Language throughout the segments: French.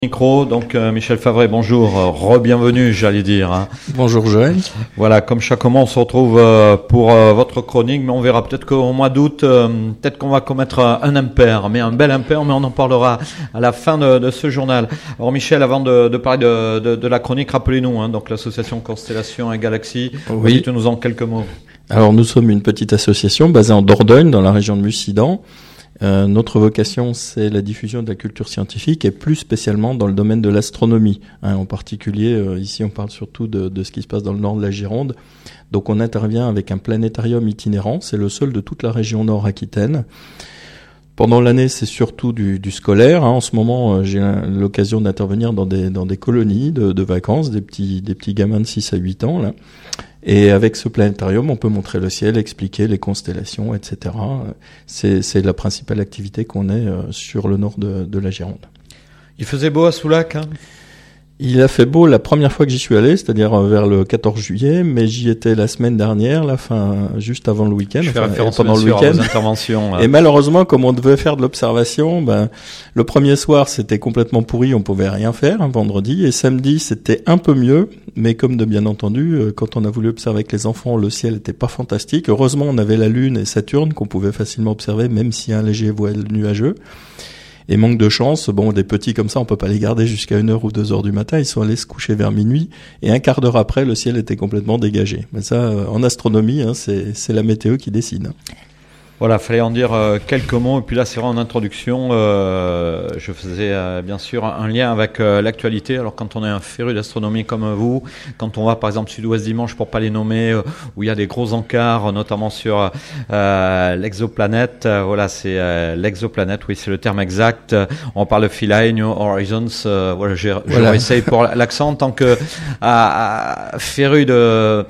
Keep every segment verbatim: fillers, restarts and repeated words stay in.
Micro, donc euh, Michel Favret, bonjour, euh, re-bienvenue j'allais dire. Hein. Bonjour Joël. Voilà, comme chaque mois on se retrouve euh, pour euh, votre chronique, mais on verra peut-être qu'au mois d'août, euh, peut-être qu'on va commettre un impair, mais un bel impair, mais on en parlera à la fin de, de ce journal. Alors Michel, avant de, de parler de, de, de la chronique, rappelez-nous, hein, donc l'association Constellation et Galaxie, Oui. dites-nous en quelques mots. Alors nous sommes une petite association basée en Dordogne, dans la région de Mussidan. Euh, notre vocation, c'est la diffusion de la culture scientifique et plus spécialement dans le domaine de l'astronomie. Hein, en particulier, euh, ici on parle surtout de, de ce qui se passe dans le nord de la Gironde. Donc on intervient avec un planétarium itinérant, c'est le seul de toute la région nord-aquitaine. Pendant l'année, c'est surtout du, du scolaire. Hein. En ce moment, euh, j'ai l'occasion d'intervenir dans des, dans des colonies de, de vacances, des petits, des petits gamins de six à huit ans, là. Et avec ce planétarium, on peut montrer le ciel, expliquer les constellations, et cetera. C'est, c'est la principale activité qu'on ait sur le nord de, de la Gironde. Il faisait beau à Soulac, hein ? Il a fait beau la première fois que j'y suis allé, c'est-à-dire vers le quatorze juillet, mais j'y étais la semaine dernière, la fin, juste avant le week-end. Je fais enfin, référence pendant bien le sûr week-end. à vos interventions. Et malheureusement, comme on devait faire de l'observation, ben, le premier soir, c'était complètement pourri, on pouvait rien faire, hein, vendredi, et samedi, c'était un peu mieux, mais comme de bien entendu, quand on a voulu observer avec les enfants, le ciel était pas fantastique. Heureusement, on avait la Lune et Saturne qu'on pouvait facilement observer, même si un léger voile nuageux. Et manque de chance, bon, des petits comme ça, on peut pas les garder jusqu'à une heure ou deux heures du matin. Ils sont allés se coucher vers minuit. Et un quart d'heure après, le ciel était complètement dégagé. Mais ça, en astronomie, hein, c'est, c'est la météo qui décide. Voilà, fallait en dire euh, quelques mots. Et puis là, c'est vrai, en introduction, euh, je faisais euh, bien sûr un lien avec euh, l'actualité. Alors, quand on est un féru d'astronomie comme vous, quand on va par exemple Sud-Ouest Dimanche, pour pas les nommer, euh, où il y a des gros encarts, notamment sur euh, l'exoplanète. Euh, voilà, c'est euh, l'exoplanète, oui, c'est le terme exact. On parle de Philae, New Horizons. Euh, voilà, j'ai, voilà. je réessaye pour l'accent en tant que à, à, féru de...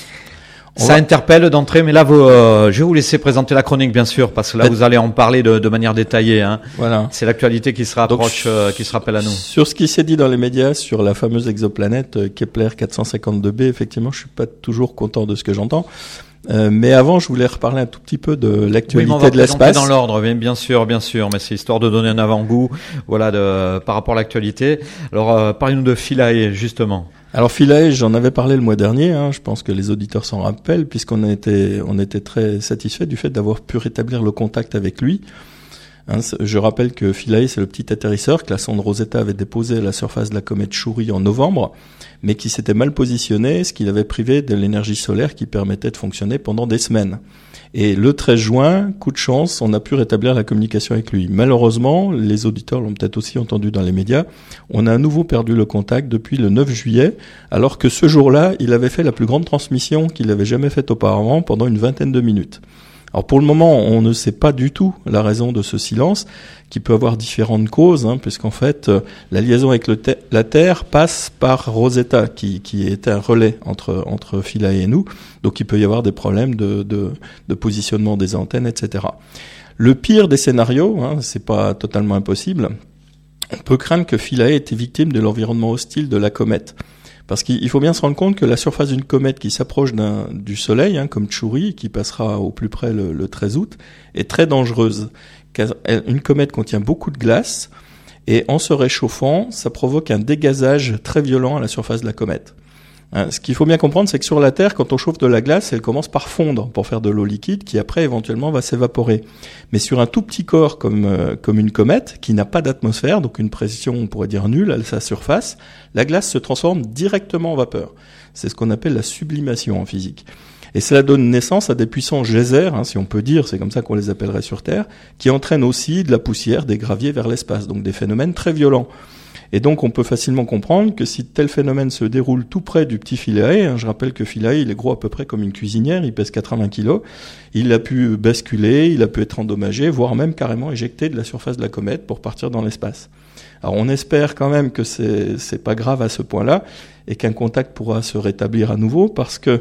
Ça va... interpelle d'entrée, mais là, vous, euh, je vais vous laisser présenter la chronique, bien sûr, parce que là, vous allez en parler de, de manière détaillée. Hein. Voilà. C'est l'actualité qui se rapproche, Donc, euh, qui se rappelle à nous. Sur ce qui s'est dit dans les médias sur la fameuse exoplanète euh, Kepler quatre cent cinquante-deux b, effectivement, je suis pas toujours content de ce que j'entends. Euh, mais avant, je voulais reparler un tout petit peu de l'actualité oui, de l'espace. Dans l'ordre, bien, bien sûr, bien sûr, mais c'est histoire de donner un avant-goût, voilà, de, par rapport à l'actualité. Alors, euh, parlez-nous de Philae, justement. Alors Philae, j'en avais parlé le mois dernier, hein, je pense que les auditeurs s'en rappellent, puisqu'on était, on était très satisfait du fait d'avoir pu rétablir le contact avec lui. Hein, je rappelle que Philae, c'est le petit atterrisseur que la sonde Rosetta avait déposé à la surface de la comète Chury en novembre, mais qui s'était mal positionné, ce qui l'avait privé de l'énergie solaire qui permettait de fonctionner pendant des semaines. Et le treize juin, coup de chance, on a pu rétablir la communication avec lui. Malheureusement, les auditeurs l'ont peut-être aussi entendu dans les médias, on a à nouveau perdu le contact depuis le neuf juillet, alors que ce jour-là, il avait fait la plus grande transmission qu'il avait jamais faite auparavant pendant une vingtaine de minutes. Alors pour le moment, on ne sait pas du tout la raison de ce silence, qui peut avoir différentes causes, hein, puisqu'en fait, euh, la liaison avec le te- la Terre passe par Rosetta, qui, qui est un relais entre, entre Philae et nous, donc il peut y avoir des problèmes de, de, de positionnement des antennes, et cetera. Le pire des scénarios, hein, c'est pas totalement impossible, on peut craindre que Philae ait été victime de l'environnement hostile de la comète. Parce qu'il faut bien se rendre compte que la surface d'une comète qui s'approche d'un, du Soleil, hein, comme Chury, qui passera au plus près le, le treize août, est très dangereuse. Car une comète contient beaucoup de glace, et en se réchauffant, ça provoque un dégazage très violent à la surface de la comète. Hein, ce qu'il faut bien comprendre, c'est que sur la Terre, quand on chauffe de la glace, elle commence par fondre pour faire de l'eau liquide, qui après éventuellement va s'évaporer. Mais sur un tout petit corps comme euh, comme une comète, qui n'a pas d'atmosphère, donc une pression, on pourrait dire nulle à sa surface, la glace se transforme directement en vapeur. C'est ce qu'on appelle la sublimation en physique. Et cela donne naissance à des puissants geysers, hein, si on peut dire, c'est comme ça qu'on les appellerait sur Terre, qui entraînent aussi de la poussière, des graviers vers l'espace, donc des phénomènes très violents. Et donc, on peut facilement comprendre que si tel phénomène se déroule tout près du petit Philae, hein, je rappelle que Philae, il est gros à peu près comme une cuisinière, il pèse quatre-vingts kilos, il a pu basculer, il a pu être endommagé, voire même carrément éjecté de la surface de la comète pour partir dans l'espace. Alors, on espère quand même que c'est, c'est pas grave à ce point-là, et qu'un contact pourra se rétablir à nouveau, parce que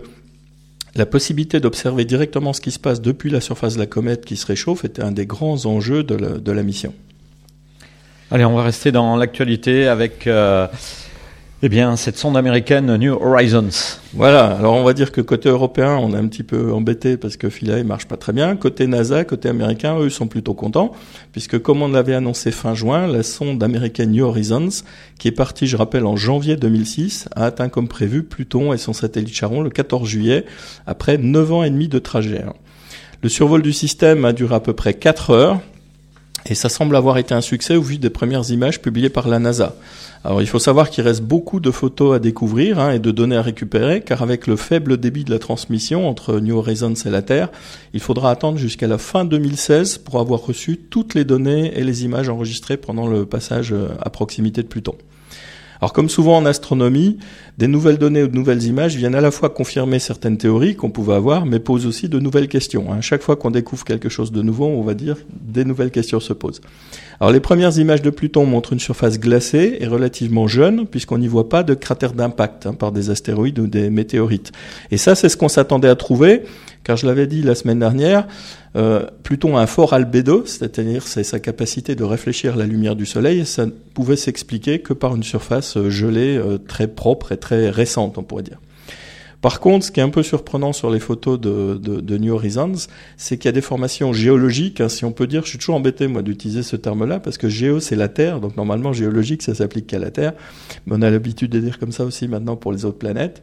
la possibilité d'observer directement ce qui se passe depuis la surface de la comète qui se réchauffe était un des grands enjeux de la, de la mission. Allez, on va rester dans l'actualité avec euh, Eh bien, cette sonde américaine New Horizons. Voilà, alors on va dire que côté européen, on est un petit peu embêté parce que Philae marche pas très bien. Côté NASA, côté américain, eux sont plutôt contents, puisque comme on l'avait annoncé fin juin, la sonde américaine New Horizons, qui est partie, je rappelle, en janvier deux mille six, a atteint comme prévu Pluton et son satellite Charon le quatorze juillet, après neuf ans et demi de trajet. Le survol du système a duré à peu près quatre heures, et ça semble avoir été un succès au vu des premières images publiées par la NASA. Alors il faut savoir qu'il reste beaucoup de photos à découvrir hein, et de données à récupérer, car avec le faible débit de la transmission entre New Horizons et la Terre, il faudra attendre jusqu'à la fin deux mille seize pour avoir reçu toutes les données et les images enregistrées pendant le passage à proximité de Pluton. Alors comme souvent en astronomie, des nouvelles données ou de nouvelles images viennent à la fois confirmer certaines théories qu'on pouvait avoir, mais posent aussi de nouvelles questions. À chaque fois qu'on découvre quelque chose de nouveau, on va dire des nouvelles questions se posent. Alors les premières images de Pluton montrent une surface glacée et relativement jeune, puisqu'on n'y voit pas de cratères d'impact hein, par des astéroïdes ou des météorites. Et ça, c'est ce qu'on s'attendait à trouver, car je l'avais dit la semaine dernière, euh, Pluton a un fort albédo, c'est-à-dire c'est sa capacité de réfléchir la lumière du Soleil, et ça ne pouvait s'expliquer que par une surface gelée euh, très propre et très récente, on pourrait dire. Par contre, ce qui est un peu surprenant sur les photos de, de, de New Horizons, c'est qu'il y a des formations géologiques, hein, si on peut dire. Je suis toujours embêté, moi, d'utiliser ce terme-là, parce que géo, c'est la Terre, donc normalement, géologique, ça s'applique qu'à la Terre. Mais on a l'habitude de dire comme ça aussi maintenant pour les autres planètes.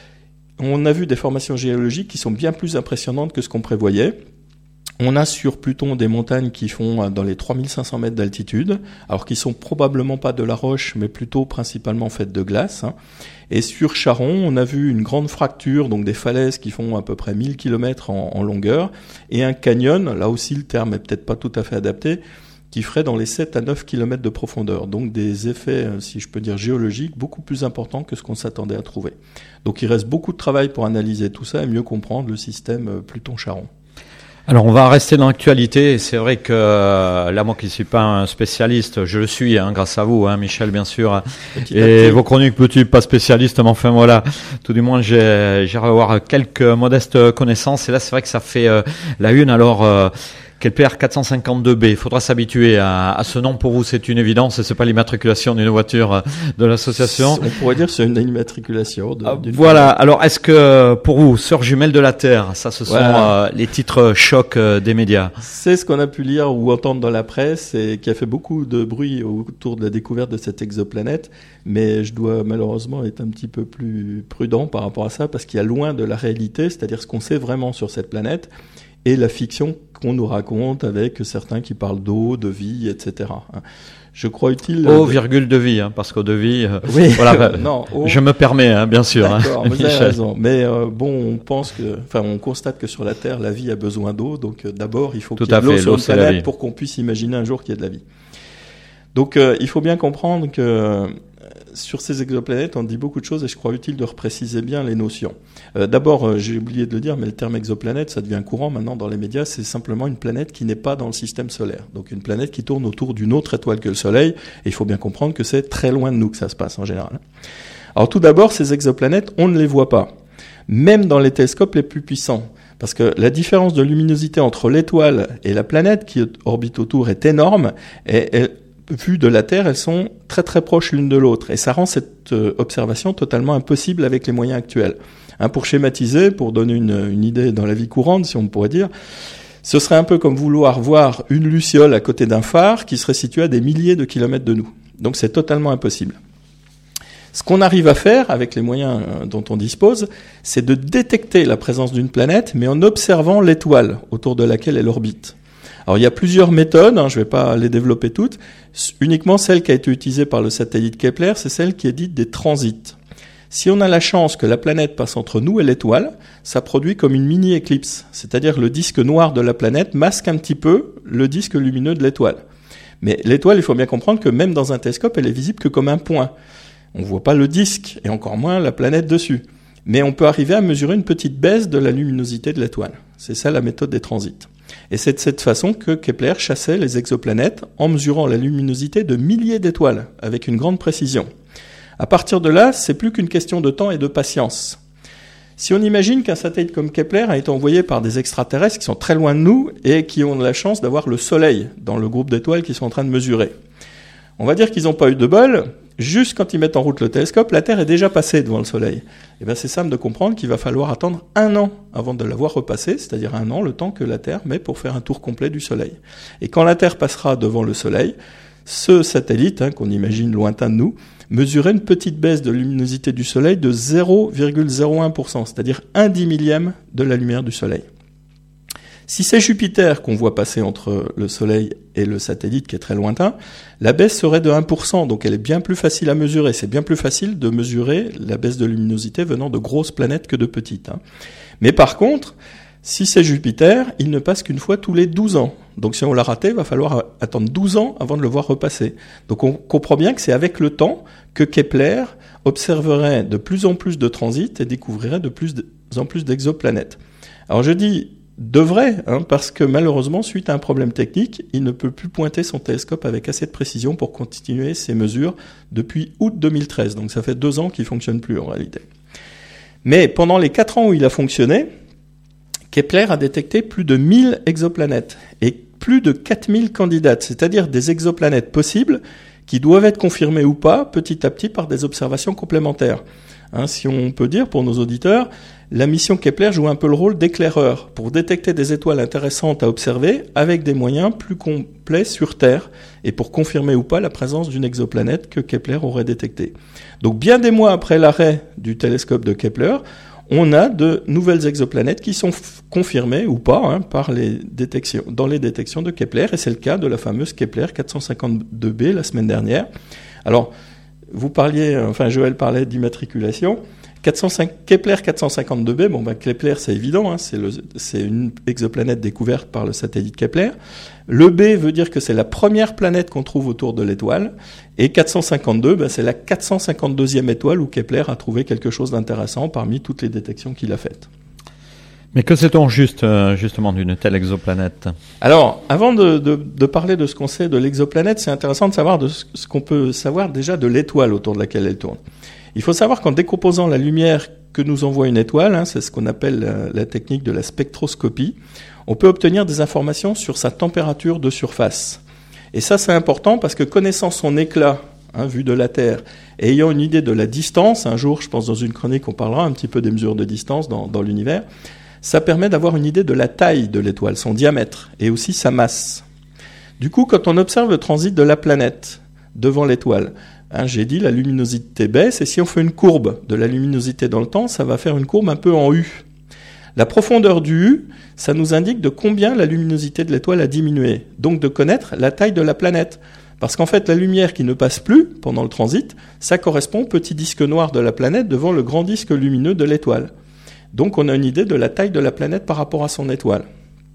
On a vu des formations géologiques qui sont bien plus impressionnantes que ce qu'on prévoyait. On a sur Pluton des montagnes qui font dans les trois mille cinq cents mètres d'altitude, alors qui sont probablement pas de la roche, mais plutôt principalement faites de glace. Hein. Et sur Charon, on a vu une grande fracture, donc des falaises qui font à peu près mille kilomètres en, en longueur, et un canyon, là aussi le terme est peut-être pas tout à fait adapté, qui ferait dans les sept à neuf kilomètres de profondeur. Donc des effets, si je peux dire, géologiques beaucoup plus importants que ce qu'on s'attendait à trouver. Donc il reste beaucoup de travail pour analyser tout ça et mieux comprendre le système Pluton-Charon. Alors on va rester dans l'actualité. C'est vrai que euh, là, moi qui ne suis pas un spécialiste, je le suis hein, grâce à vous, hein, Michel bien sûr, petit et vos chroniques petit, pas spécialiste, mais enfin voilà, tout du moins j'ai j'ai avoir quelques modestes connaissances. Et là c'est vrai que ça fait euh, la une. Alors euh, Kepler quatre cent cinquante-deux b, il faudra s'habituer à, à ce nom. Pour vous, c'est une évidence et c'est pas l'immatriculation d'une voiture de l'association. On pourrait dire que c'est une immatriculation. De, ah, voilà. Alors, est-ce que pour vous, sœur jumelle de la Terre, ça, ce sont voilà. euh, les titres chocs euh, des médias? C'est ce qu'on a pu lire ou entendre dans la presse et qui a fait beaucoup de bruit autour de la découverte de cette exoplanète. Mais je dois malheureusement être un petit peu plus prudent par rapport à ça parce qu'il y a loin de la réalité, c'est-à-dire ce qu'on sait vraiment sur cette planète et la fiction qu'on nous raconte avec certains qui parlent d'eau, de vie, et cetera. Je crois utile... Eau, virgule, de vie, hein, parce qu'eau de vie... Euh, oui, voilà, non, eau... je me permets, hein, bien sûr. D'accord, hein, vous avez raison. Mais euh, bon, on pense que... Enfin, on constate que sur la Terre, la vie a besoin d'eau. Donc euh, d'abord, il faut qu'il y ait de l'eau sur une planète pour qu'on puisse imaginer un jour qu'il y ait de la vie. Donc euh, il faut bien comprendre que euh, sur ces exoplanètes, on dit beaucoup de choses et je crois utile de repréciser bien les notions. Euh, d'abord, euh, j'ai oublié de le dire, mais le terme exoplanète, ça devient courant maintenant dans les médias, c'est simplement une planète qui n'est pas dans le système solaire. Donc une planète qui tourne autour d'une autre étoile que le Soleil, et il faut bien comprendre que c'est très loin de nous que ça se passe en général. Alors tout d'abord, ces exoplanètes, on ne les voit pas, même dans les télescopes les plus puissants. Parce que la différence de luminosité entre l'étoile et la planète qui orbite autour est énorme, et, et vues de la Terre, elles sont très très proches l'une de l'autre. Et ça rend cette euh, observation totalement impossible avec les moyens actuels. Hein, pour schématiser, pour donner une, une idée dans la vie courante, si on pourrait dire, ce serait un peu comme vouloir voir une luciole à côté d'un phare qui serait situé à des milliers de kilomètres de nous. Donc c'est totalement impossible. Ce qu'on arrive à faire avec les moyens dont on dispose, c'est de détecter la présence d'une planète, mais en observant l'étoile autour de laquelle elle orbite. Alors il y a plusieurs méthodes, hein, je ne vais pas les développer toutes. Uniquement celle qui a été utilisée par le satellite Kepler, c'est celle qui est dite des transits. Si on a la chance que la planète passe entre nous et l'étoile, ça produit comme une mini-éclipse, c'est-à-dire le disque noir de la planète masque un petit peu le disque lumineux de l'étoile. Mais l'étoile, il faut bien comprendre que même dans un télescope, elle est visible que comme un point. On ne voit pas le disque, et encore moins la planète dessus. Mais on peut arriver à mesurer une petite baisse de la luminosité de l'étoile. C'est ça la méthode des transits. Et c'est de cette façon que Kepler chassait les exoplanètes en mesurant la luminosité de milliers d'étoiles, avec une grande précision. À partir de là, c'est plus qu'une question de temps et de patience. Si on imagine qu'un satellite comme Kepler a été envoyé par des extraterrestres qui sont très loin de nous et qui ont la chance d'avoir le Soleil dans le groupe d'étoiles qu'ils sont en train de mesurer. On va dire qu'ils n'ont pas eu de bol, juste quand ils mettent en route le télescope, la Terre est déjà passée devant le Soleil. Et bien c'est simple de comprendre qu'il va falloir attendre un an avant de la voir repasser, c'est-à-dire un an, le temps que la Terre met pour faire un tour complet du Soleil. Et quand la Terre passera devant le Soleil, ce satellite, hein, qu'on imagine lointain de nous, mesurait une petite baisse de luminosité du Soleil de zéro virgule zéro un pour cent, c'est-à-dire un dix millième de la lumière du Soleil. Si c'est Jupiter qu'on voit passer entre le Soleil et le satellite qui est très lointain, la baisse serait de un pour cent, donc elle est bien plus facile à mesurer. C'est bien plus facile de mesurer la baisse de luminosité venant de grosses planètes que de petites. Hein. Mais par contre, si c'est Jupiter, il ne passe qu'une fois tous les douze ans. Donc si on l'a raté, il va falloir attendre douze ans avant de le voir repasser. Donc on comprend bien que c'est avec le temps que Kepler observerait de plus en plus de transits et découvrirait de plus en plus d'exoplanètes. Alors je dis devrait, hein, parce que malheureusement, suite à un problème technique, il ne peut plus pointer son télescope avec assez de précision pour continuer ses mesures depuis août deux mille treize. Donc ça fait deux ans qu'il ne fonctionne plus en réalité. Mais pendant les quatre ans où il a fonctionné, Kepler a détecté plus de mille exoplanètes et plus de quatre mille candidates, c'est-à-dire des exoplanètes possibles qui doivent être confirmées ou pas petit à petit par des observations complémentaires. Hein, si on peut dire pour nos auditeurs, la mission Kepler joue un peu le rôle d'éclaireur pour détecter des étoiles intéressantes à observer avec des moyens plus complets sur Terre et pour confirmer ou pas la présence d'une exoplanète que Kepler aurait détectée. Donc bien des mois après l'arrêt du télescope de Kepler, on a de nouvelles exoplanètes qui sont f- confirmées ou pas hein, par les détections, dans les détections de Kepler, et c'est le cas de la fameuse Kepler quatre cent cinquante-deux b la semaine dernière. Alors, vous parliez, enfin Joël parlait d'immatriculation. quatre cent cinq, Kepler quatre cent cinquante-deux b, bon ben Kepler c'est évident, hein, c'est, le, c'est une exoplanète découverte par le satellite Kepler. Le B veut dire que c'est la première planète qu'on trouve autour de l'étoile, et quatre cent cinquante-deux, ben, c'est la quatre cent cinquante-deuxième étoile où Kepler a trouvé quelque chose d'intéressant parmi toutes les détections qu'il a faites. Mais que sait-on juste, justement d'une telle exoplanète ? Alors, avant de, de, de parler de ce qu'on sait de l'exoplanète, c'est intéressant de savoir de ce qu'on peut savoir déjà de l'étoile autour de laquelle elle tourne. Il faut savoir qu'en décomposant la lumière que nous envoie une étoile, hein, c'est ce qu'on appelle la, la technique de la spectroscopie, on peut obtenir des informations sur sa température de surface. Et ça, c'est important parce que connaissant son éclat, hein, vu de la Terre, et ayant une idée de la distance, un jour, je pense dans une chronique, on parlera un petit peu des mesures de distance dans, dans l'univers, ça permet d'avoir une idée de la taille de l'étoile, son diamètre, et aussi sa masse. Du coup, quand on observe le transit de la planète devant l'étoile, hein, j'ai dit la luminosité baisse, et si on fait une courbe de la luminosité dans le temps, ça va faire une courbe un peu en U. La profondeur du U, ça nous indique de combien la luminosité de l'étoile a diminué, donc de connaître la taille de la planète. Parce qu'en fait, la lumière qui ne passe plus pendant le transit, ça correspond au petit disque noir de la planète devant le grand disque lumineux de l'étoile. Donc on a une idée de la taille de la planète par rapport à son étoile.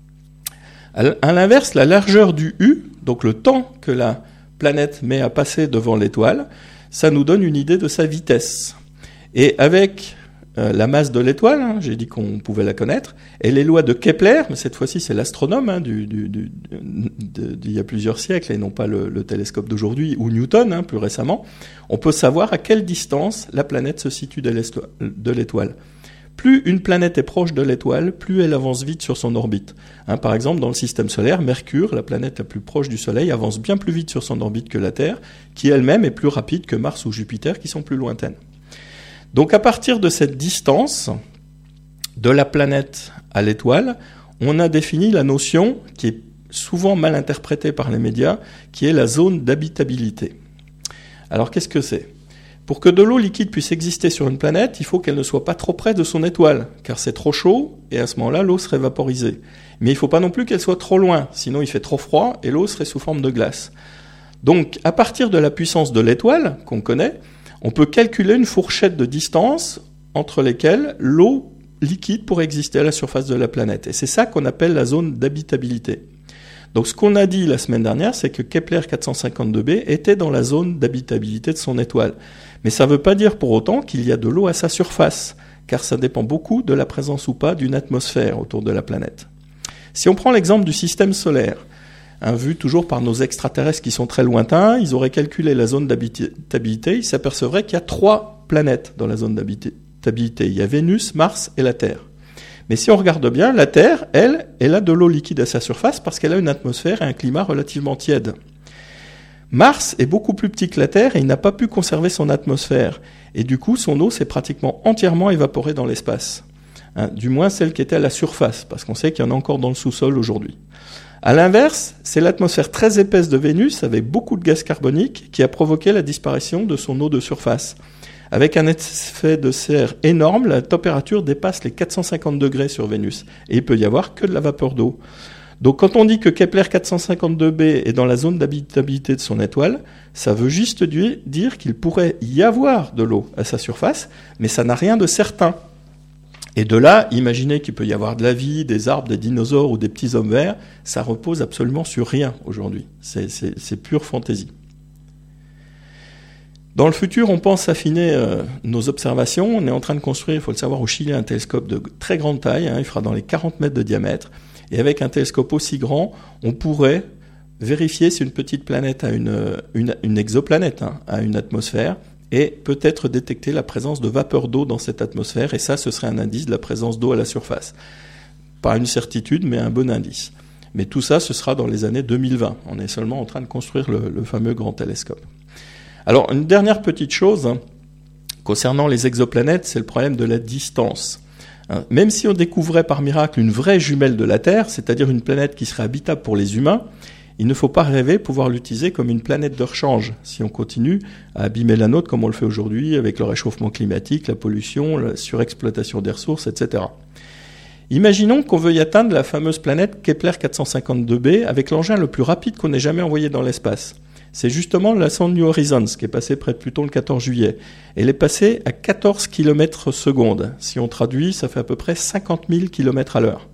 À l'inverse, la largeur du U, donc le temps que la planète met à passer devant l'étoile, ça nous donne une idée de sa vitesse. Et avec euh, la masse de l'étoile, hein, j'ai dit qu'on pouvait la connaître, et les lois de Kepler, mais cette fois-ci c'est l'astronome hein, du, du, du, de, d'il y a plusieurs siècles, et non pas le, le télescope d'aujourd'hui, ou Newton hein, plus récemment, on peut savoir à quelle distance la planète se situe de l'étoile. Plus une planète est proche de l'étoile, plus elle avance vite sur son orbite. Hein, par exemple, dans le système solaire, Mercure, la planète la plus proche du Soleil, avance bien plus vite sur son orbite que la Terre, qui elle-même est plus rapide que Mars ou Jupiter, qui sont plus lointaines. Donc à partir de cette distance de la planète à l'étoile, on a défini la notion qui est souvent mal interprétée par les médias, qui est la zone d'habitabilité. Alors qu'est-ce que c'est ? Pour que de l'eau liquide puisse exister sur une planète, il faut qu'elle ne soit pas trop près de son étoile, car c'est trop chaud, et à ce moment-là, l'eau serait vaporisée. Mais il ne faut pas non plus qu'elle soit trop loin, sinon il fait trop froid, et l'eau serait sous forme de glace. Donc, à partir de la puissance de l'étoile, qu'on connaît, on peut calculer une fourchette de distance entre lesquelles l'eau liquide pourrait exister à la surface de la planète. Et c'est ça qu'on appelle la zone d'habitabilité. Donc ce qu'on a dit la semaine dernière, c'est que Kepler quatre cent cinquante-deux b était dans la zone d'habitabilité de son étoile. Mais ça ne veut pas dire pour autant qu'il y a de l'eau à sa surface, car ça dépend beaucoup de la présence ou pas d'une atmosphère autour de la planète. Si on prend l'exemple du système solaire, hein, vu toujours par nos extraterrestres qui sont très lointains, ils auraient calculé la zone d'habitabilité, ils s'apercevraient qu'il y a trois planètes dans la zone d'habitabilité. Il y a Vénus, Mars et la Terre. Mais si on regarde bien, la Terre, elle, elle a de l'eau liquide à sa surface parce qu'elle a une atmosphère et un climat relativement tièdes. Mars est beaucoup plus petit que la Terre et il n'a pas pu conserver son atmosphère. Et du coup, son eau s'est pratiquement entièrement évaporée dans l'espace. Hein, du moins celle qui était à la surface, parce qu'on sait qu'il y en a encore dans le sous-sol aujourd'hui. À l'inverse, c'est l'atmosphère très épaisse de Vénus, avec beaucoup de gaz carbonique, qui a provoqué la disparition de son eau de surface. Avec un effet de serre énorme, la température dépasse les quatre cent cinquante degrés sur Vénus. Et il peut y avoir que de la vapeur d'eau. Donc quand on dit que Kepler quatre cent cinquante-deux b est dans la zone d'habitabilité de son étoile, ça veut juste dire qu'il pourrait y avoir de l'eau à sa surface, mais ça n'a rien de certain. Et de là, imaginez qu'il peut y avoir de la vie, des arbres, des dinosaures ou des petits hommes verts, ça repose absolument sur rien aujourd'hui. C'est, c'est, c'est pure fantaisie. Dans le futur, on pense affiner euh, nos observations. On est en train de construire, il faut le savoir, au Chili, un télescope de très grande taille. Hein, il fera dans les quarante mètres de diamètre. Et avec un télescope aussi grand, on pourrait vérifier si une petite planète a une, une, une exoplanète, hein, a une atmosphère, et peut-être détecter la présence de vapeur d'eau dans cette atmosphère. Et ça, ce serait un indice de la présence d'eau à la surface. Pas une certitude, mais un bon indice. Mais tout ça, ce sera dans les années deux mille vingt. On est seulement en train de construire le, le fameux grand télescope. Alors, une dernière petite chose, hein, concernant les exoplanètes, c'est le problème de la distance. Même si on découvrait par miracle une vraie jumelle de la Terre, c'est-à-dire une planète qui serait habitable pour les humains, il ne faut pas rêver pouvoir l'utiliser comme une planète de rechange si on continue à abîmer la nôtre comme on le fait aujourd'hui avec le réchauffement climatique, la pollution, la surexploitation des ressources, et cetera. Imaginons qu'on veuille atteindre la fameuse planète Kepler quatre cent cinquante-deux b avec l'engin le plus rapide qu'on ait jamais envoyé dans l'espace. C'est justement la sonde New Horizons qui est passée près de Pluton le quatorze juillet. Elle est passée à quatorze kilomètres seconde. Si on traduit, ça fait à peu près cinquante mille kilomètres à l'heure.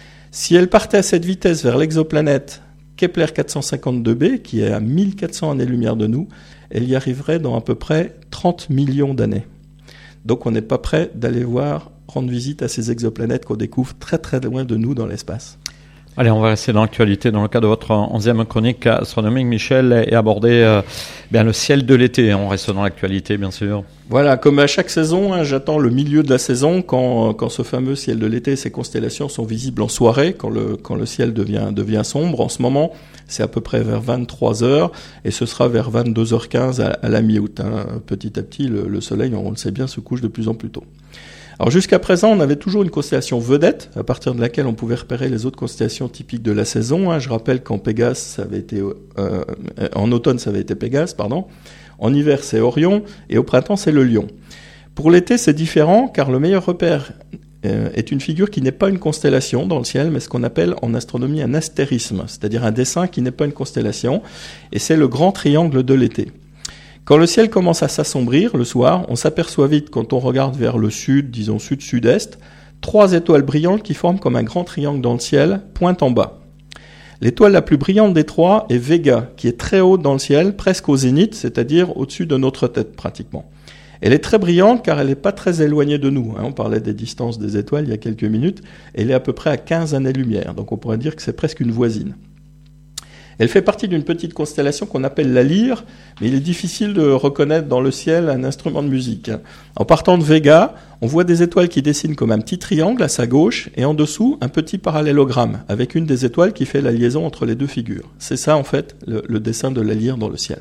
Si elle partait à cette vitesse vers l'exoplanète Kepler quatre cent cinquante-deux b, qui est à mille quatre cents années-lumière de nous, elle y arriverait dans à peu près trente millions d'années. Donc on n'est pas prêt d'aller voir, rendre visite à ces exoplanètes qu'on découvre très très loin de nous dans l'espace. Allez, on va rester dans l'actualité dans le cadre de votre onzième chronique astronomique, Michel, et aborder euh, bien le ciel de l'été. On reste dans l'actualité, bien sûr. Voilà, comme à chaque saison, hein, j'attends le milieu de la saison quand, quand ce fameux ciel de l'été, ces constellations sont visibles en soirée, quand le, quand le ciel devient, devient sombre. En ce moment, c'est à peu près vers vingt-trois heures et ce sera vers vingt-deux heures quinze à, à la mi-août. Hein. Petit à petit, le, le soleil, on le sait bien, se couche de plus en plus tôt. Alors jusqu'à présent, on avait toujours une constellation vedette, à partir de laquelle on pouvait repérer les autres constellations typiques de la saison. Hein. Je rappelle qu'en Pégase, ça avait été, euh, en automne, ça avait été Pégase, pardon. En hiver, c'est Orion, et au printemps, c'est le Lion. Pour l'été, c'est différent, car le meilleur repère euh, est une figure qui n'est pas une constellation dans le ciel, mais ce qu'on appelle en astronomie un astérisme, c'est-à-dire un dessin qui n'est pas une constellation, et c'est le grand triangle de l'été. Quand le ciel commence à s'assombrir le soir, on s'aperçoit vite, quand on regarde vers le sud, disons sud-sud-est, trois étoiles brillantes qui forment comme un grand triangle dans le ciel, pointe en bas. L'étoile la plus brillante des trois est Vega, qui est très haute dans le ciel, presque au zénith, c'est-à-dire au-dessus de notre tête pratiquement. Elle est très brillante car elle n'est pas très éloignée de nous. On parlait des distances des étoiles il y a quelques minutes. Elle est à peu près à quinze années-lumière, donc on pourrait dire que c'est presque une voisine. Elle fait partie d'une petite constellation qu'on appelle la Lyre, mais il est difficile de reconnaître dans le ciel un instrument de musique. En partant de Vega, on voit des étoiles qui dessinent comme un petit triangle à sa gauche, et en dessous, un petit parallélogramme, avec une des étoiles qui fait la liaison entre les deux figures. C'est ça, en fait, le, le dessin de la Lyre dans le ciel.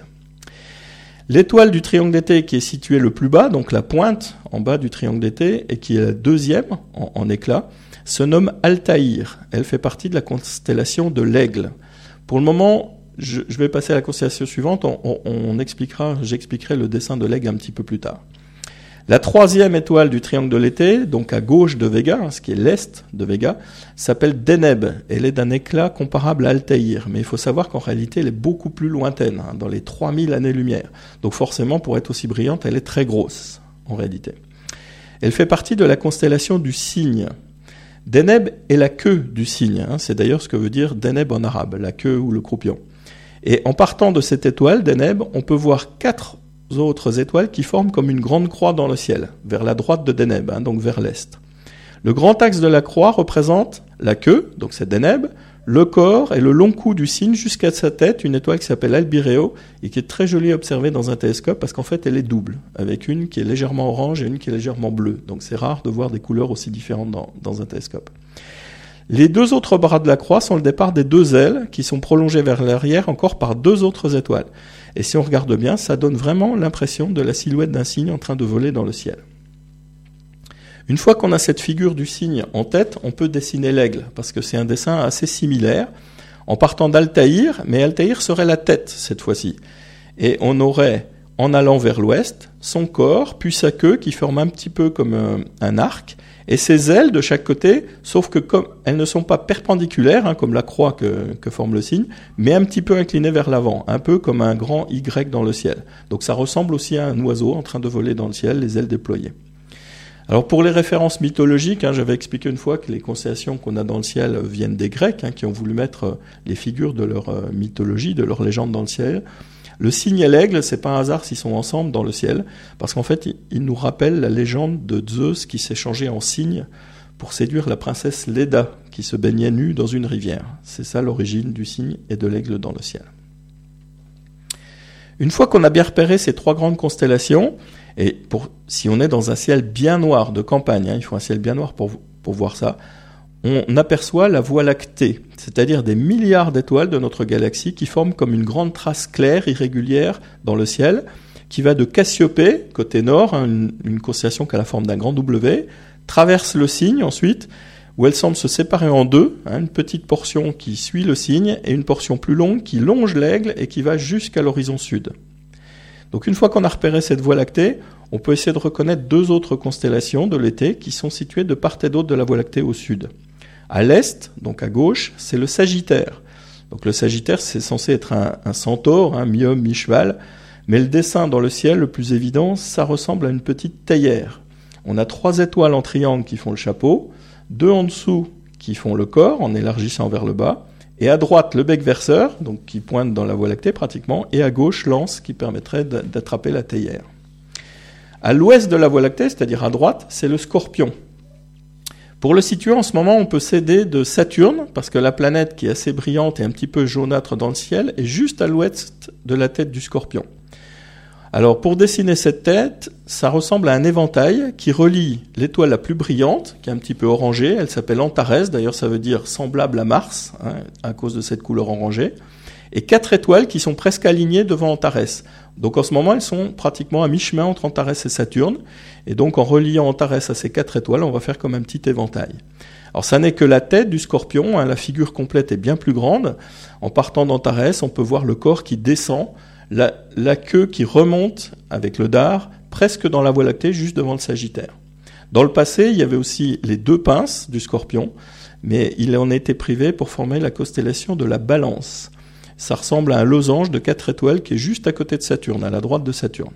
L'étoile du triangle d'été qui est située le plus bas, donc la pointe en bas du triangle d'été, et qui est la deuxième en, en éclat, se nomme Altaïr. Elle fait partie de la constellation de l'Aigle. Pour le moment, je, je vais passer à la constellation suivante. On, on, on expliquera, j'expliquerai le dessin de l'Aigle un petit peu plus tard. La troisième étoile du triangle de l'été, donc à gauche de Vega, ce qui est l'est de Vega, s'appelle Deneb. Elle est d'un éclat comparable à Altaïr, mais il faut savoir qu'en réalité, elle est beaucoup plus lointaine, hein, dans les trois mille années-lumière. Donc forcément, pour être aussi brillante, elle est très grosse, en réalité. Elle fait partie de la constellation du Cygne. Deneb est la queue du cygne, hein. C'est d'ailleurs ce que veut dire Deneb en arabe, la queue ou le croupion. Et en partant de cette étoile, Deneb, on peut voir quatre autres étoiles qui forment comme une grande croix dans le ciel, vers la droite de Deneb, hein, donc vers l'est. Le grand axe de la croix représente la queue, donc c'est Deneb, le corps et le long cou du cygne jusqu'à sa tête, une étoile qui s'appelle Albireo et qui est très jolie à observer dans un télescope parce qu'en fait elle est double, avec une qui est légèrement orange et une qui est légèrement bleue. Donc c'est rare de voir des couleurs aussi différentes dans, dans un télescope. Les deux autres bras de la croix sont le départ des deux ailes qui sont prolongées vers l'arrière encore par deux autres étoiles. Et si on regarde bien, ça donne vraiment l'impression de la silhouette d'un cygne en train de voler dans le ciel. Une fois qu'on a cette figure du cygne en tête, on peut dessiner l'aigle, parce que c'est un dessin assez similaire, en partant d'Altaïr, mais Altaïr serait la tête cette fois-ci. Et on aurait, en allant vers l'ouest, son corps, puis sa queue qui forme un petit peu comme un, un arc, et ses ailes de chaque côté, sauf que comme elles ne sont pas perpendiculaires, hein, comme la croix que, que forme le cygne, mais un petit peu inclinées vers l'avant, un peu comme un grand Y dans le ciel. Donc ça ressemble aussi à un oiseau en train de voler dans le ciel, les ailes déployées. Alors pour les références mythologiques, hein, j'avais expliqué une fois que les constellations qu'on a dans le ciel viennent des Grecs, hein, qui ont voulu mettre les figures de leur euh, mythologie, de leur légende dans le ciel. Le cygne et l'aigle, c'est pas un hasard s'ils sont ensemble dans le ciel, parce qu'en fait, ils nous rappellent la légende de Zeus qui s'est changé en cygne pour séduire la princesse Léda, qui se baignait nue dans une rivière. C'est ça l'origine du cygne et de l'aigle dans le ciel. Une fois qu'on a bien repéré ces trois grandes constellations, et pour, si on est dans un ciel bien noir de campagne, hein, il faut un ciel bien noir pour, pour voir ça, on aperçoit la Voie lactée, c'est-à-dire des milliards d'étoiles de notre galaxie qui forment comme une grande trace claire, irrégulière dans le ciel, qui va de Cassiopée, côté nord, hein, une, une constellation qui a la forme d'un grand W, traverse le cygne ensuite, où elle semble se séparer en deux, hein, une petite portion qui suit le cygne et une portion plus longue qui longe l'aigle et qui va jusqu'à l'horizon sud. Donc une fois qu'on a repéré cette Voie lactée, on peut essayer de reconnaître deux autres constellations de l'été qui sont situées de part et d'autre de la Voie lactée au sud. À l'est, donc à gauche, c'est le Sagittaire. Donc le Sagittaire, c'est censé être un, un centaure, hein, mi-homme, mi-cheval, mais le dessin dans le ciel le plus évident, ça ressemble à une petite théière. On a trois étoiles en triangle qui font le chapeau, deux en dessous qui font le corps en élargissant vers le bas, et à droite le bec verseur, donc qui pointe dans la Voie lactée pratiquement, et à gauche l'anse qui permettrait d'attraper la théière. À l'ouest de la Voie lactée, c'est-à-dire à droite, c'est le Scorpion. Pour le situer, en ce moment, on peut s'aider de Saturne, parce que la planète qui est assez brillante et un petit peu jaunâtre dans le ciel est juste à l'ouest de la tête du Scorpion. Alors, pour dessiner cette tête, ça ressemble à un éventail qui relie l'étoile la plus brillante, qui est un petit peu orangée, elle s'appelle Antares, d'ailleurs ça veut dire semblable à Mars, hein, à cause de cette couleur orangée, et quatre étoiles qui sont presque alignées devant Antares. Donc en ce moment, elles sont pratiquement à mi-chemin entre Antares et Saturne, et donc en reliant Antares à ces quatre étoiles, on va faire comme un petit éventail. Alors ça n'est que la tête du Scorpion, hein, la figure complète est bien plus grande. En partant d'Antares, on peut voir le corps qui descend, la, la queue qui remonte avec le dard, presque dans la Voie lactée, juste devant le Sagittaire. Dans le passé, il y avait aussi les deux pinces du Scorpion, mais il en a été privé pour former la constellation de la Balance. Ça ressemble à un losange de quatre étoiles qui est juste à côté de Saturne, à la droite de Saturne.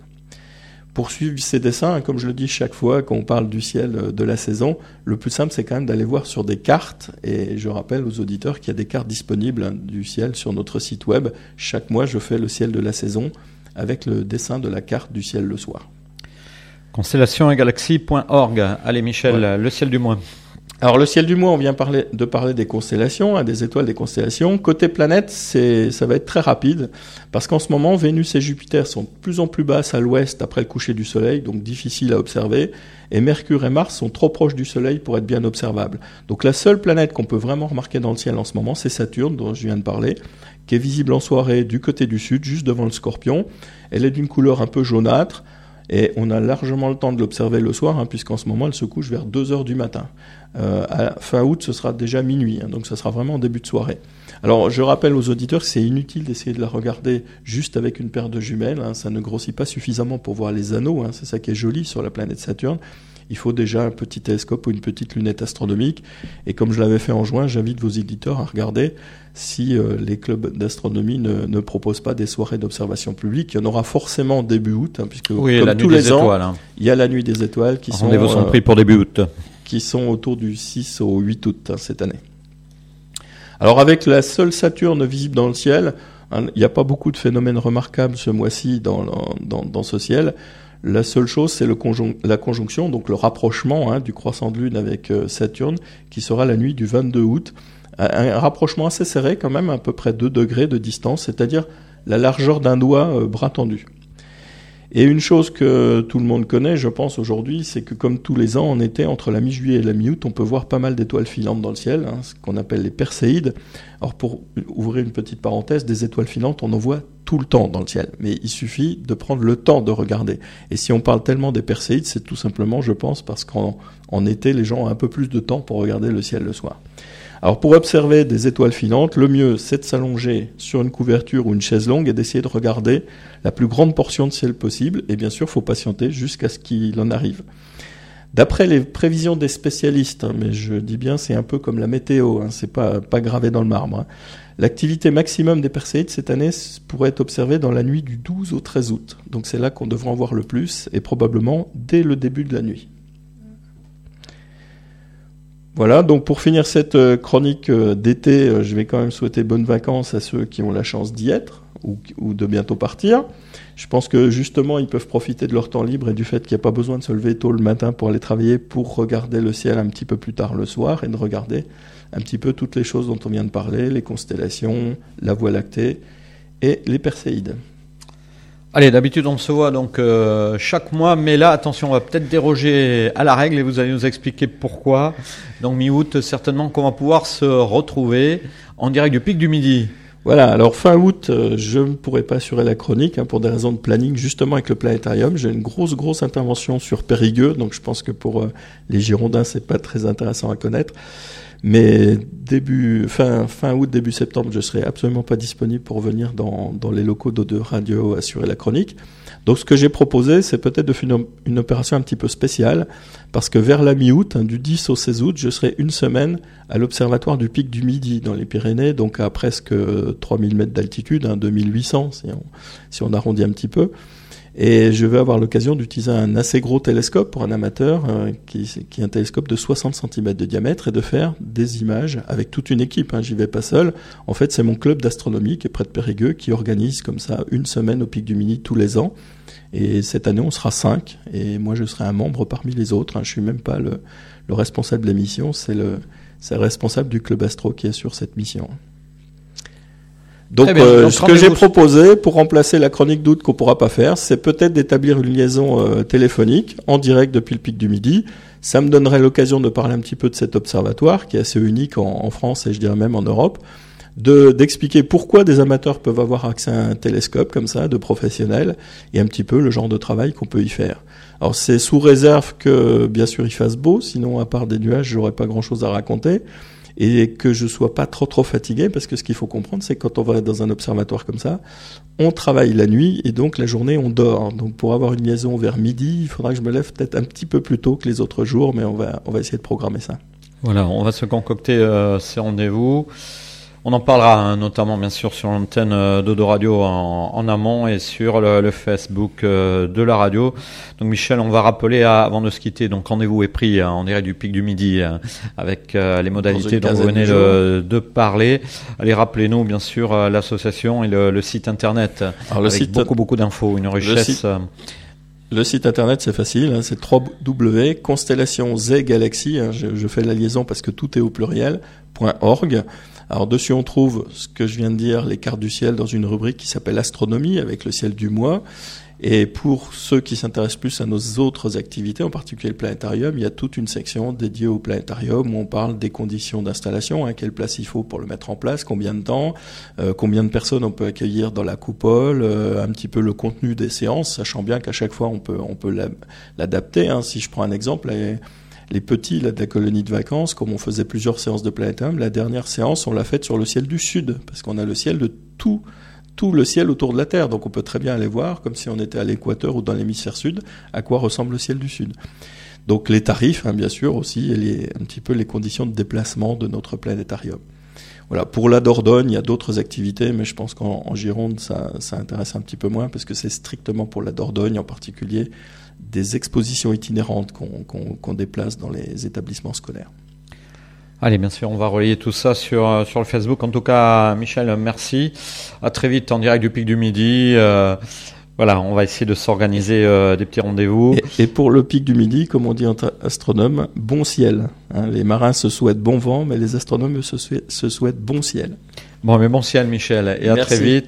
Pour suivre ces dessins, comme je le dis chaque fois qu'on parle du ciel de la saison, le plus simple c'est quand même d'aller voir sur des cartes, et je rappelle aux auditeurs qu'il y a des cartes disponibles hein, du ciel sur notre site web. Chaque mois je fais le ciel de la saison avec le dessin de la carte du ciel le soir. constellation et galaxie point org. Allez Michel, ouais. Le ciel du mois. Alors le ciel du mois, on vient parler, de parler des constellations, hein, des étoiles des constellations. Côté planète, c'est, ça va être très rapide, parce qu'en ce moment, Vénus et Jupiter sont de plus en plus basses à l'ouest après le coucher du Soleil, donc difficiles à observer, et Mercure et Mars sont trop proches du Soleil pour être bien observables. Donc la seule planète qu'on peut vraiment remarquer dans le ciel en ce moment, c'est Saturne, dont je viens de parler, qui est visible en soirée du côté du sud, juste devant le Scorpion. Elle est d'une couleur un peu jaunâtre, et on a largement le temps de l'observer le soir, hein, puisqu'en ce moment, elle se couche vers deux heures du matin. Euh, à fin août, ce sera déjà minuit, hein, donc ça sera vraiment en début de soirée. Alors, je rappelle aux auditeurs que c'est inutile d'essayer de la regarder juste avec une paire de jumelles, hein, ça ne grossit pas suffisamment pour voir les anneaux, hein, c'est ça qui est joli sur la planète Saturne. Il faut déjà un petit télescope ou une petite lunette astronomique, et comme je l'avais fait en juin, j'invite vos éditeurs à regarder si euh, les clubs d'astronomie ne, ne proposent pas des soirées d'observation publique. Il y en aura forcément début août, hein, puisque oui, comme la tous nuit les des ans, étoiles, hein. Il y a la nuit des étoiles qui sont, rendez-vous sont euh, pris pour début août, qui sont autour du six au huit août hein, cette année. Alors avec la seule Saturne visible dans le ciel, hein, il n'y a pas beaucoup de phénomènes remarquables ce mois-ci dans, dans, dans ce ciel. La seule chose, c'est le conjon- la conjonction, donc le rapprochement hein, du croissant de lune avec euh, Saturne, qui sera la nuit du vingt-deux août. Un, un rapprochement assez serré quand même, à peu près deux degrés de distance, c'est-à-dire la largeur d'un doigt euh, bras tendu. Et une chose que tout le monde connaît, je pense, aujourd'hui, c'est que comme tous les ans, en été, entre la mi-juillet et la mi-août, on peut voir pas mal d'étoiles filantes dans le ciel, hein, ce qu'on appelle les perséides. Alors pour ouvrir une petite parenthèse, des étoiles filantes, on en voit tout le temps dans le ciel, mais il suffit de prendre le temps de regarder. Et si on parle tellement des perséides, c'est tout simplement, je pense, parce qu'en en été, les gens ont un peu plus de temps pour regarder le ciel le soir. Alors pour observer des étoiles filantes, le mieux c'est de s'allonger sur une couverture ou une chaise longue et d'essayer de regarder la plus grande portion de ciel possible. Et bien sûr, il faut patienter jusqu'à ce qu'il en arrive. D'après les prévisions des spécialistes, hein, mais je dis bien c'est un peu comme la météo, hein, c'est pas, pas gravé dans le marbre, hein, l'activité maximum des perséides cette année pourrait être observée dans la nuit du douze au treize août. Donc c'est là qu'on devrait en voir le plus et probablement dès le début de la nuit. Voilà, donc pour finir cette chronique d'été, je vais quand même souhaiter bonnes vacances à ceux qui ont la chance d'y être ou, ou de bientôt partir. Je pense que justement, ils peuvent profiter de leur temps libre et du fait qu'il n'y a pas besoin de se lever tôt le matin pour aller travailler, pour regarder le ciel un petit peu plus tard le soir et de regarder un petit peu toutes les choses dont on vient de parler, les constellations, la Voie lactée et les perséides. Allez, d'habitude on se voit donc euh, chaque mois, mais là attention, on va peut-être déroger à la règle et vous allez nous expliquer pourquoi. Donc mi-août, certainement qu'on va pouvoir se retrouver en direct du Pic du Midi. Voilà, alors fin août, euh, je ne pourrai pas assurer la chronique hein, pour des raisons de planning, justement avec le planétarium. J'ai une grosse, grosse intervention sur Périgueux, donc je pense que pour euh, les Girondins, c'est pas très intéressant à connaître. Mais début, fin, fin août, début septembre, je serai absolument pas disponible pour venir dans, dans les locaux d'O deux Radio assurer la chronique. Donc ce que j'ai proposé, c'est peut-être de faire une, une opération un petit peu spéciale, parce que vers la mi-août, hein, du dix au seize août, je serai une semaine à l'observatoire du Pic du Midi dans les Pyrénées, donc à presque trois mille mètres d'altitude, hein, deux mille huit cents si on, si on arrondit un petit peu. Et je vais avoir l'occasion d'utiliser un assez gros télescope pour un amateur, euh, qui, qui est un télescope de soixante centimètres de diamètre, et de faire des images avec toute une équipe. Hein, j'y vais pas seul. En fait, c'est mon club d'astronomie qui est près de Périgueux qui organise comme ça une semaine au Pic du Midi tous les ans. Et cette année, on sera cinq. Et moi, je serai un membre parmi les autres. Hein. Je suis même pas le, le responsable de la mission. C'est le, c'est le responsable du club astro qui assure cette mission. Donc, bien, euh, donc ce que j'ai proposé pour remplacer la chronique d'août qu'on pourra pas faire, c'est peut-être d'établir une liaison euh, téléphonique en direct depuis le Pic du Midi. Ça me donnerait l'occasion de parler un petit peu de cet observatoire qui est assez unique en, en France et je dirais même en Europe, de, d'expliquer pourquoi des amateurs peuvent avoir accès à un télescope comme ça, de professionnels, et un petit peu le genre de travail qu'on peut y faire. Alors c'est sous réserve que bien sûr il fasse beau, sinon à part des nuages, j'aurais pas grand-chose à raconter. Et que je sois pas trop trop fatigué, parce que ce qu'il faut comprendre, c'est que quand on va dans un observatoire comme ça, on travaille la nuit et donc la journée on dort. Donc pour avoir une liaison vers midi, il faudra que je me lève peut-être un petit peu plus tôt que les autres jours, mais on va on va essayer de programmer ça. Voilà, on va se concocter euh, ces rendez-vous. On en parlera hein, notamment bien sûr sur l'antenne euh, d'O deux Radio en, en amont et sur le, le Facebook euh, de la radio. Donc Michel, on va rappeler à, avant de se quitter, donc rendez-vous est pris hein, en direct du Pic du Midi hein, avec euh, les modalités dont vous venez de, de parler. Allez, rappelez-nous bien sûr euh, l'association et le, le site internet. Alors, le avec site, beaucoup beaucoup d'infos, une richesse. Le site, le site internet c'est facile, hein, c'est w w w point constellation z galaxy, hein, je, je fais la liaison parce que tout est au pluriel, .org. Alors dessus on trouve ce que je viens de dire, les cartes du ciel dans une rubrique qui s'appelle astronomie avec le ciel du mois. Et pour ceux qui s'intéressent plus à nos autres activités, en particulier le planétarium, il y a toute une section dédiée au planétarium où on parle des conditions d'installation, hein, quelle place il faut pour le mettre en place, combien de temps, euh, combien de personnes on peut accueillir dans la coupole, euh, un petit peu le contenu des séances, sachant bien qu'à chaque fois on peut on peut l'adapter. Hein. Si je prends un exemple, les, les petits là, de la colonie de vacances, comme on faisait plusieurs séances de planétarium, la dernière séance on l'a faite sur le ciel du sud, parce qu'on a le ciel de tout tout le ciel autour de la Terre. Donc on peut très bien aller voir, comme si on était à l'équateur ou dans l'hémisphère sud, à quoi ressemble le ciel du sud. Donc les tarifs, hein, bien sûr, aussi, et les, un petit peu les conditions de déplacement de notre planétarium. Voilà. Pour la Dordogne, il y a d'autres activités, mais je pense qu'en en Gironde, ça, ça intéresse un petit peu moins, parce que c'est strictement pour la Dordogne, en particulier, des expositions itinérantes qu'on, qu'on, qu'on déplace dans les établissements scolaires. Allez, bien sûr, on va relayer tout ça sur sur le Facebook. En tout cas, Michel, merci. À très vite en direct du Pic du Midi. Euh, voilà, on va essayer de s'organiser euh, des petits rendez-vous. Et, et pour le Pic du Midi, comme on dit entre astronomes, bon ciel. Hein, les marins se souhaitent bon vent, mais les astronomes se souhaitent, se souhaitent bon ciel. Bon, mais bon ciel, Michel. Et à merci. Très vite.